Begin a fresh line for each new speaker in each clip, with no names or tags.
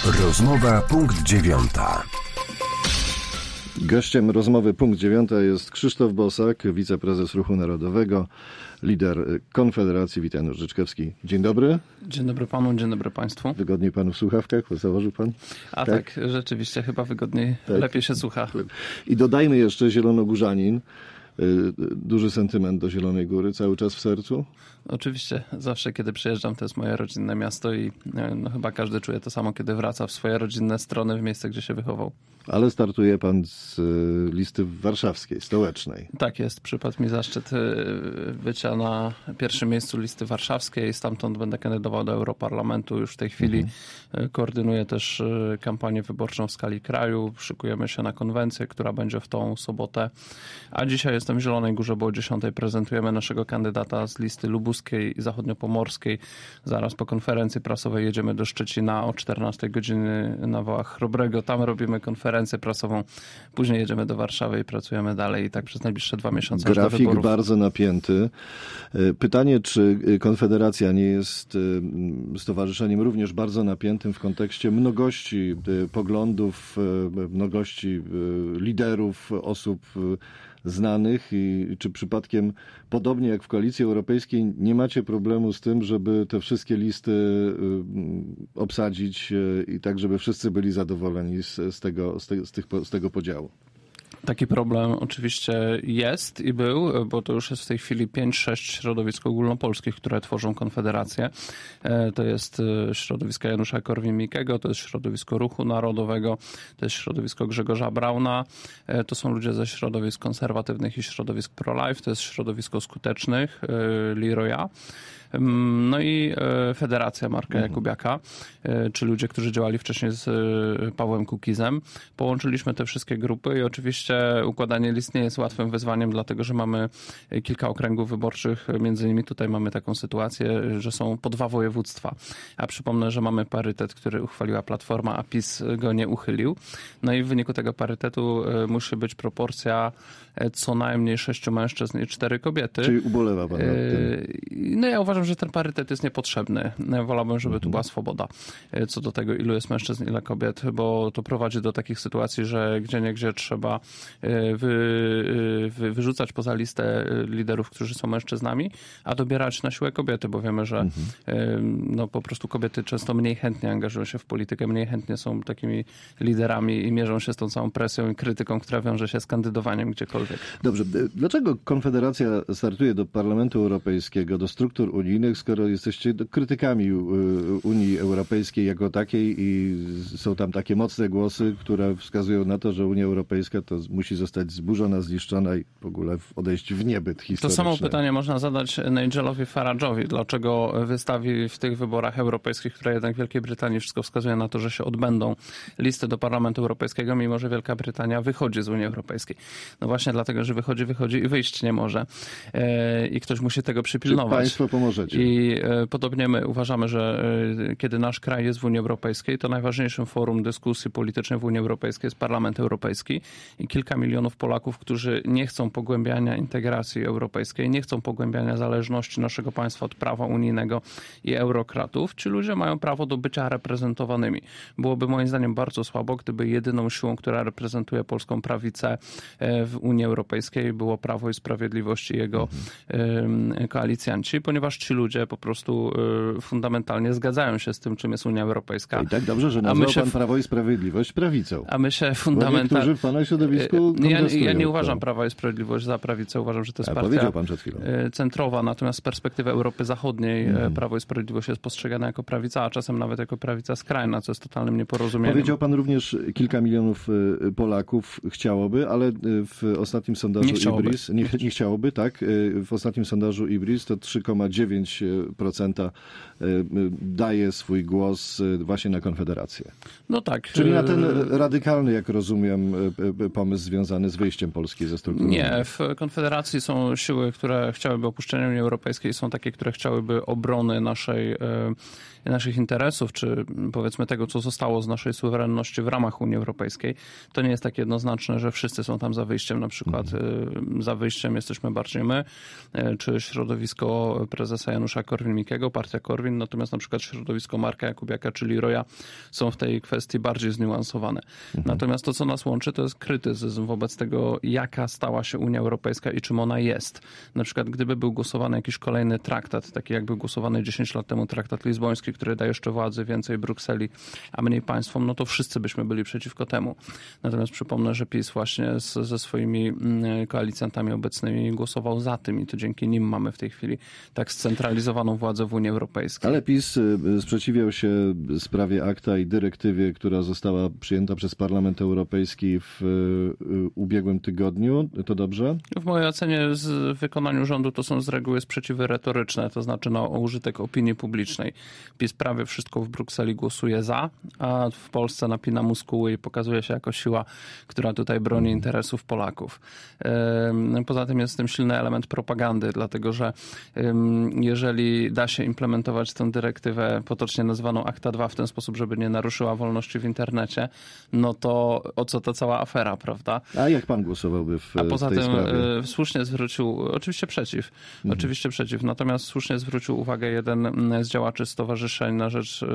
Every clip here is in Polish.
Rozmowa punkt 9.
Gościem rozmowy punkt 9 jest Krzysztof Bosak, wiceprezes Ruchu Narodowego, lider Konfederacji. Witam, Życzkowski. Dzień dobry.
Dzień dobry panu, dzień dobry państwu.
Wygodniej panu w słuchawkach? Założył pan?
Tak, rzeczywiście chyba wygodniej, lepiej się słucha.
I dodajmy jeszcze zielonogórzanin. Duży sentyment do Zielonej Góry, cały czas w sercu?
Oczywiście, zawsze kiedy przyjeżdżam, to jest moje rodzinne miasto i chyba każdy czuje to samo, kiedy wraca w swoje rodzinne strony, w miejsce, gdzie się wychował.
Ale startuje pan z listy warszawskiej, stołecznej.
Tak jest, przypadł mi zaszczyt bycia na pierwszym miejscu listy warszawskiej. Stamtąd będę kandydował do Europarlamentu. Już w tej chwili koordynuję też kampanię wyborczą w skali kraju. Szykujemy się na konwencję, która będzie w tą sobotę. A dzisiaj jestem w Zielonej Górze, bo o 10 prezentujemy naszego kandydata z listy lubuskiej i zachodniopomorskiej. Zaraz po konferencji prasowej jedziemy do Szczecina o 14 godziny na Wałach Chrobrego. Tam robimy konferencję prasową. Później jedziemy do Warszawy i pracujemy dalej i tak przez najbliższe 2 miesiące.
Grafik bardzo napięty. Pytanie, czy Konfederacja nie jest stowarzyszeniem również bardzo napiętym w kontekście mnogości poglądów, mnogości liderów, osób znanych i czy przypadkiem, podobnie jak w Koalicji Europejskiej, nie macie problemu z tym, żeby te wszystkie listy obsadzić i tak, żeby wszyscy byli zadowoleni z tego podziału?
Taki problem oczywiście jest i był, bo to już jest w tej chwili 5-6 środowisk ogólnopolskich, które tworzą Konfederację. To jest środowisko Janusza Korwin-Mikkego, to jest środowisko Ruchu Narodowego, to jest środowisko Grzegorza Brauna, to są ludzie ze środowisk konserwatywnych i środowisk pro-life, to jest środowisko skutecznych, Leroya. No i Federacja Marka Jakubiaka, czy ludzie, którzy działali wcześniej z Pawłem Kukizem. Połączyliśmy te wszystkie grupy i oczywiście układanie list nie jest łatwym wyzwaniem, dlatego że mamy kilka okręgów wyborczych. Między innymi tutaj mamy taką sytuację, że są po 2 województwa. A przypomnę, że mamy parytet, który uchwaliła Platforma, a PiS go nie uchylił. No i w wyniku tego parytetu musi być proporcja co najmniej 6 mężczyzn i 4 kobiety.
Czyli ubolewa pan nad tym?
No ja uważam, że ten parytet jest niepotrzebny. Wolałbym, żeby tu była swoboda co do tego, ilu jest mężczyzn, ile kobiet, bo to prowadzi do takich sytuacji, że gdzieniegdzie trzeba wyrzucać poza listę liderów, którzy są mężczyznami, a dobierać na siłę kobiety, bo wiemy, że po prostu kobiety często mniej chętnie angażują się w politykę, mniej chętnie są takimi liderami i mierzą się z tą całą presją i krytyką, która wiąże się z kandydowaniem gdziekolwiek.
Dobrze. Dlaczego Konfederacja startuje do Parlamentu Europejskiego, do struktur unijnych, skoro jesteście krytykami Unii Europejskiej jako takiej i są tam takie mocne głosy, które wskazują na to, że Unia Europejska to musi zostać zburzona, zniszczona i w ogóle odejść w niebyt historyczny?
To samo pytanie można zadać Nigelowi Farage'owi. Dlaczego wystawi w tych wyborach europejskich, które jednak w Wielkiej Brytanii wszystko wskazuje na to, że się odbędą listy do Parlamentu Europejskiego, mimo że Wielka Brytania wychodzi z Unii Europejskiej. No właśnie dlatego, że wychodzi i wyjść nie może. I ktoś musi tego przypilnować.
Czy państwo pomożecie?
I podobnie my uważamy, że kiedy nasz kraj jest w Unii Europejskiej, to najważniejszym forum dyskusji politycznej w Unii Europejskiej jest Parlament Europejski i kilka milionów Polaków, którzy nie chcą pogłębiania integracji europejskiej, nie chcą pogłębiania zależności naszego państwa od prawa unijnego i eurokratów. Ci ludzie mają prawo do bycia reprezentowanymi. Byłoby moim zdaniem bardzo słabo, gdyby jedyną siłą, która reprezentuje polską prawicę w Unii Europejskiej było Prawo i Sprawiedliwość i jego koalicjanci, ponieważ ci ludzie po prostu fundamentalnie zgadzają się z tym, czym jest Unia Europejska.
I tak dobrze, że nazwał pan Prawo i Sprawiedliwość prawicą.
A my się fundamentalnie...
Niektórzy w pana środowisku
ja nie uważam Prawa i Sprawiedliwość za prawicę. Uważam, że to jest partia
pan przed chwilą.
centrowa. Natomiast z perspektywy Europy Zachodniej Prawo i Sprawiedliwość jest postrzegane jako prawica, a czasem nawet jako prawica skrajna, co jest totalnym nieporozumieniem.
Powiedział pan również, kilka milionów Polaków chciałoby, ale w ostatnim sondażu IBRIS... Nie chciałoby, tak? W ostatnim sondażu IBRIS to 3,9% daje swój głos właśnie na Konfederację.
No tak.
Czyli na ten radykalny, jak rozumiem, pomysł związany z wyjściem Polski ze struktury.
Nie, w Konfederacji są siły, które chciałyby opuszczenia Unii Europejskiej, są takie, które chciałyby obrony naszych interesów, czy powiedzmy tego, co zostało z naszej suwerenności w ramach Unii Europejskiej. To nie jest tak jednoznaczne, że wszyscy są tam za wyjściem. Na przykład za wyjściem jesteśmy bardziej my, czy środowisko prezesa Aliancja Janusza Korwin-Mikkego, partia Korwin, natomiast na przykład środowisko Marka Jakubiaka, czyli Roya, są w tej kwestii bardziej zniuansowane. Natomiast to, co nas łączy, to jest krytycyzm wobec tego, jaka stała się Unia Europejska i czym ona jest. Na przykład gdyby był głosowany jakiś kolejny traktat, taki jak był głosowany 10 lat temu traktat lizboński, który daje jeszcze władzy więcej Brukseli, a mniej państwom, no to wszyscy byśmy byli przeciwko temu. Natomiast przypomnę, że PiS właśnie ze swoimi koalicjantami obecnymi głosował za tym i to dzięki nim mamy w tej chwili tak scentralizowaną władzę w Unii Europejskiej.
Ale PiS sprzeciwiał się sprawie ACTA i dyrektywie, która została przyjęta przez Parlament Europejski w ubiegłym tygodniu. To dobrze?
W mojej ocenie w wykonaniu rządu to są z reguły sprzeciwy retoryczne, to znaczy o użytek opinii publicznej. PiS prawie wszystko w Brukseli głosuje za, a w Polsce napina muskuły i pokazuje się jako siła, która tutaj broni interesów Polaków. Poza tym jest w tym silny element propagandy, dlatego że jeżeli da się implementować tę dyrektywę potocznie nazwaną ACTA 2 w ten sposób, żeby nie naruszyła wolności w internecie, no to o co ta cała afera, prawda?
A jak pan głosowałby w tej sprawie? A poza tym
słusznie zwrócił, oczywiście przeciw, natomiast słusznie zwrócił uwagę jeden z działaczy stowarzyszeń na rzecz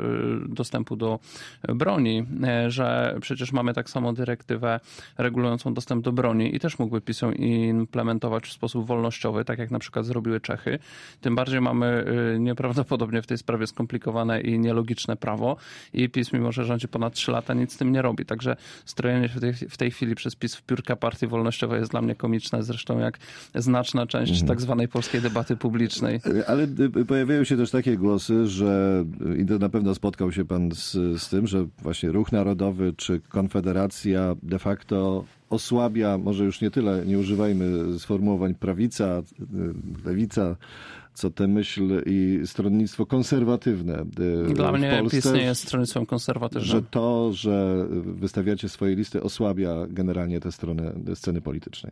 dostępu do broni, że przecież mamy tak samo dyrektywę regulującą dostęp do broni i też mógłby PiS ją implementować w sposób wolnościowy, tak jak na przykład zrobiły Czechy. Tym bardziej mamy nieprawdopodobnie w tej sprawie skomplikowane i nielogiczne prawo i PiS, mimo że rządzi ponad 3 lata, nic z tym nie robi. Także strojenie się w tej chwili przez PiS w piórka partii wolnościowej jest dla mnie komiczne, zresztą jak znaczna część tak zwanej polskiej debaty publicznej.
Ale pojawiają się też takie głosy, że i to na pewno spotkał się pan z tym, że właśnie Ruch Narodowy czy Konfederacja de facto osłabia, może już nie tyle, nie używajmy sformułowań prawica, lewica, co te myśl i stronnictwo konserwatywne
Dla mnie
w Polsce,
PiS nie jest stronnictwem konserwatywnym.
Że to, że wystawiacie swoje listy, osłabia generalnie tę stronę sceny politycznej.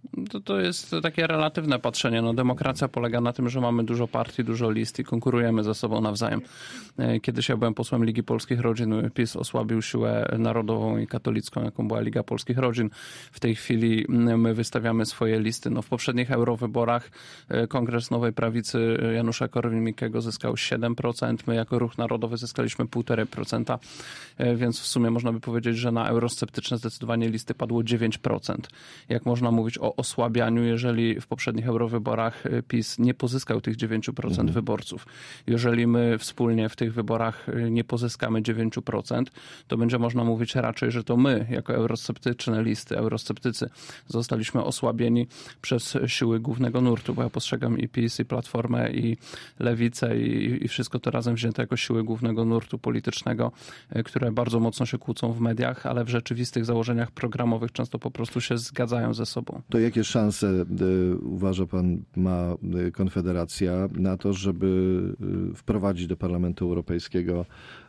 To jest takie relatywne patrzenie. No, demokracja polega na tym, że mamy dużo partii, dużo list i konkurujemy ze sobą nawzajem. Kiedyś ja byłem posłem Ligi Polskich Rodzin, PiS osłabił siłę narodową i katolicką, jaką była Liga Polskich Rodzin. W tej chwili my wystawiamy swoje listy. No, w poprzednich eurowyborach Kongres Nowej Prawicy Janusza Korwin-Mikkego zyskał 7%, my jako Ruch Narodowy zyskaliśmy 1,5%, więc w sumie można by powiedzieć, że na eurosceptyczne zdecydowanie listy padło 9%. Jak można mówić o osłabianiu, jeżeli w poprzednich eurowyborach PiS nie pozyskał tych 9% wyborców. Jeżeli my wspólnie w tych wyborach nie pozyskamy 9%, to będzie można mówić raczej, że to my, jako eurosceptyczne listy, eurosceptycy, zostaliśmy osłabieni przez siły głównego nurtu, bo ja postrzegam i PiS, i Platformę, i Lewicę, i wszystko to razem wzięte jako siły głównego nurtu politycznego, które bardzo mocno się kłócą w mediach, ale w rzeczywistych założeniach programowych często po prostu się zgadzają ze sobą.
To jakie szanse uważa pan ma Konfederacja na to, żeby wprowadzić do Parlamentu Europejskiego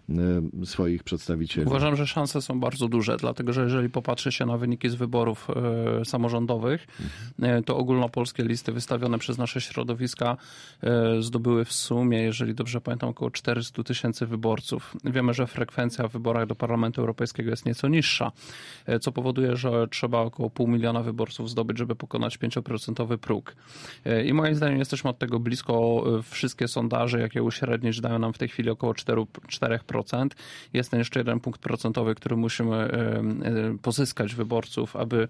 swoich przedstawicieli?
Uważam, że szanse są bardzo duże, dlatego że jeżeli popatrzy się na wyniki z wyborów samorządowych, to ogólnopolskie listy wystawione przez nasze środowiska zdobyły w sumie, jeżeli dobrze pamiętam, około 400 000 wyborców. Wiemy, że frekwencja w wyborach do Parlamentu Europejskiego jest nieco niższa, co powoduje, że trzeba około 500 000 wyborców zdobyć, żeby pokonać 5% próg. I moim zdaniem jesteśmy od tego blisko. Wszystkie sondaże, jakie uśrednić, dają nam w tej chwili około 4%. Jest ten jeszcze 1 punkt procentowy, który musimy pozyskać wyborców, aby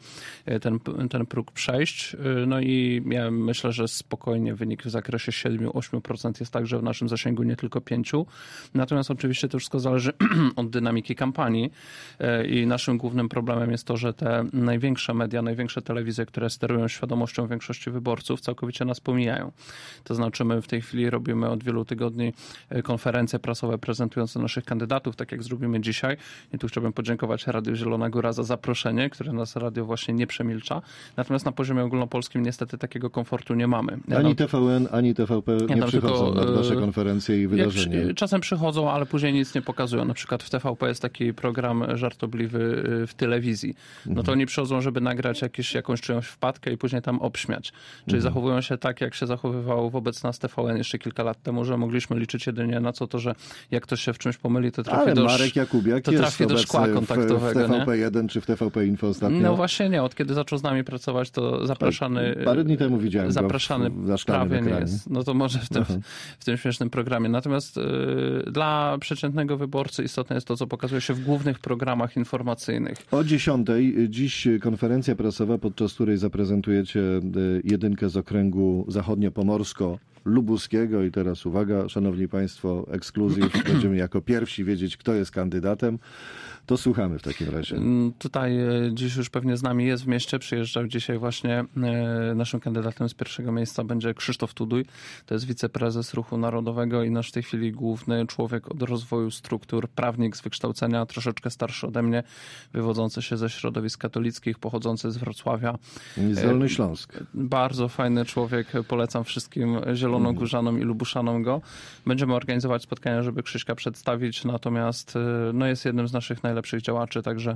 ten próg przejść. No i ja myślę, że spokojnie wynik w zakresie 7-8% jest także w naszym zasięgu, nie tylko 5%. Natomiast oczywiście to wszystko zależy od dynamiki kampanii i naszym głównym problemem jest to, że te największe media, największe telewizje, które sterują świadomością większości wyborców, całkowicie nas pomijają. To znaczy my w tej chwili robimy od wielu tygodni konferencje prasowe prezentujące naszych kandydatów, tak jak zrobimy dzisiaj. I tu chciałbym podziękować Radiu Zielona Góra za zaproszenie, które nas radio właśnie nie przemilcza. Natomiast na poziomie ogólnopolskim niestety takiego komfortu nie mamy.
Ani TVN, ani TVP nie przychodzą na wasze konferencje i wydarzenia.
Czasem przychodzą, ale później nic nie pokazują. Na przykład w TVP jest taki program żartobliwy w telewizji. No to oni przychodzą, żeby nagrać jakąś czyjąś wpadkę i później tam obśmiać. Czyli zachowują się tak, jak się zachowywał wobec nas TVN jeszcze kilka lat temu, że mogliśmy liczyć jedynie na to, że jak ktoś się w czymś pomyli, to trafi do
Marek Jakubiak jest
do szkła kontaktowego.
W TVP1 czy w TVP Info ostatnio.
No właśnie nie, od kiedy zaczął z nami pracować, to zapraszany...
Parę dni temu widziałem
zapraszany
go
prawie nie jest. No to może w tym śmiesznym programie. Natomiast dla przeciętnego wyborcy istotne jest to, co pokazuje się w głównych programach informacyjnych.
O 10:00 dziś konferencja prasowa, podczas której zaprezentujecie jedynkę z okręgu zachodniopomorsko-lubuskiego i teraz uwaga, szanowni państwo, ekskluzyw, będziemy jako pierwsi wiedzieć, kto jest kandydatem. To słuchamy w takim razie.
Tutaj dziś już pewnie z nami jest w mieście. Przyjeżdżał dzisiaj właśnie naszym kandydatem z pierwszego miejsca będzie Krzysztof Tuduj. To jest wiceprezes Ruchu Narodowego i nasz w tej chwili główny człowiek od rozwoju struktur, prawnik z wykształcenia, troszeczkę starszy ode mnie, wywodzący się ze środowisk katolickich, pochodzący z Wrocławia.
Z Dolny Śląsk.
Bardzo fajny człowiek. Polecam wszystkim zielonogórzanom i lubuszanom go. Będziemy organizować spotkania, żeby Krzyśka przedstawić, natomiast no, jest jednym z naszych najlepszych działaczy, także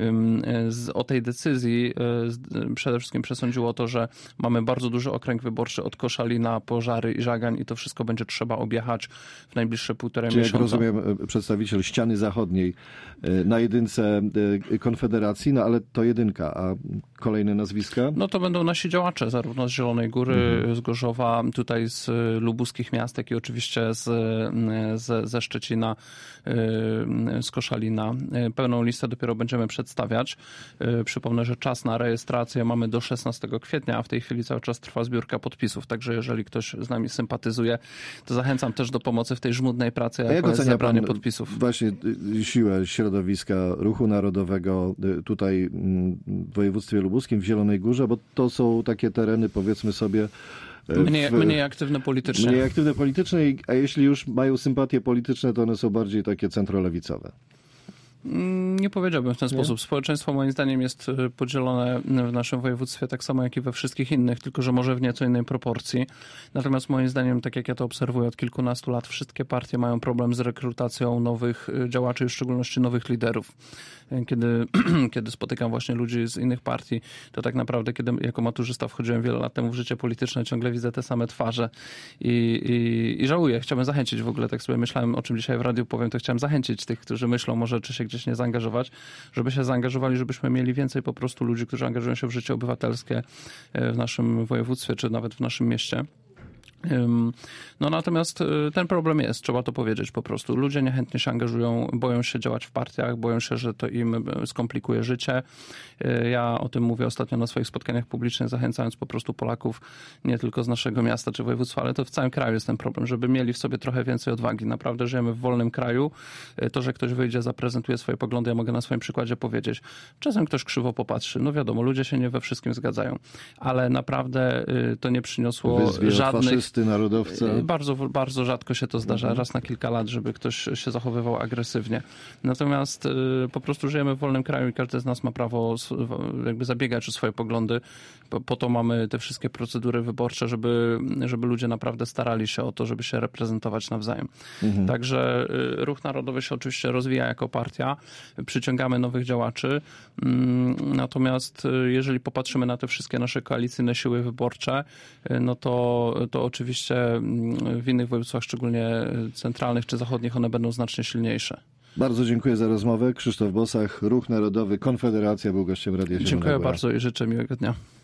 o tej decyzji przede wszystkim przesądziło to, że mamy bardzo duży okręg wyborczy od Koszalina, Pożary i Żagań i to wszystko będzie trzeba objechać w najbliższe półtorej miesiąca.
Jak rozumiem, przedstawiciel ściany zachodniej na jedynce Konfederacji, no ale to jedynka, a kolejne nazwiska?
No to będą nasi działacze, zarówno z Zielonej Góry, z Gorzowa, tutaj z lubuskich miast, jak i oczywiście ze Szczecina, z Koszalina. Pełną listę dopiero będziemy przedstawiać. Przypomnę, że czas na rejestrację mamy do 16 kwietnia, a w tej chwili cały czas trwa zbiórka podpisów, także jeżeli ktoś z nami sympatyzuje, to zachęcam też do pomocy w tej żmudnej pracy, jaką jest zebranie podpisów.
Właśnie siłę środowiska Ruchu Narodowego tutaj w województwie lubuskim, w Zielonej Górze, bo to są takie tereny, powiedzmy sobie,
mniej aktywne politycznie.
Mniej aktywne politycznie, a jeśli już mają sympatie polityczne, to one są bardziej takie centrolewicowe.
Nie powiedziałbym w ten sposób. Społeczeństwo moim zdaniem jest podzielone w naszym województwie tak samo jak i we wszystkich innych, tylko że może w nieco innej proporcji. Natomiast moim zdaniem, tak jak ja to obserwuję od kilkunastu lat, wszystkie partie mają problem z rekrutacją nowych działaczy, w szczególności nowych liderów. Kiedy spotykam właśnie ludzi z innych partii, to tak naprawdę, kiedy jako maturzysta wchodziłem wiele lat temu w życie polityczne, ciągle widzę te same twarze i żałuję. Chciałbym zachęcić w ogóle, tak sobie myślałem, o czym dzisiaj w radiu powiem, to chciałem zachęcić tych, którzy myślą może, czy się gdzieś nie zaangażować, żeby się zaangażowali, żebyśmy mieli więcej po prostu ludzi, którzy angażują się w życie obywatelskie w naszym województwie, czy nawet w naszym mieście. No natomiast ten problem jest, trzeba to powiedzieć po prostu. Ludzie niechętnie się angażują, boją się działać w partiach, boją się, że to im skomplikuje życie. Ja o tym mówię ostatnio na swoich spotkaniach publicznych, zachęcając po prostu Polaków, nie tylko z naszego miasta czy województwa, ale to w całym kraju jest ten problem, żeby mieli w sobie trochę więcej odwagi. Naprawdę żyjemy w wolnym kraju. To, że ktoś wyjdzie, zaprezentuje swoje poglądy, ja mogę na swoim przykładzie powiedzieć. Czasem ktoś krzywo popatrzy. No wiadomo, ludzie się nie we wszystkim zgadzają, ale naprawdę to nie przyniosło żadnych...
Narodowca.
Bardzo, bardzo rzadko się to zdarza, raz na kilka lat, żeby ktoś się zachowywał agresywnie. Natomiast po prostu żyjemy w wolnym kraju i każdy z nas ma prawo jakby zabiegać o swoje poglądy. Po to mamy te wszystkie procedury wyborcze, żeby ludzie naprawdę starali się o to, żeby się reprezentować nawzajem. Także Ruch Narodowy się oczywiście rozwija jako partia, przyciągamy nowych działaczy, natomiast jeżeli popatrzymy na te wszystkie nasze koalicyjne siły wyborcze, no to oczywiście w innych województwach, szczególnie centralnych czy zachodnich, one będą znacznie silniejsze.
Bardzo dziękuję za rozmowę. Krzysztof Bosach, Ruch Narodowy, Konfederacja był gościem Radia Zielonej Góra.
Dziękuję bardzo i życzę miłego dnia.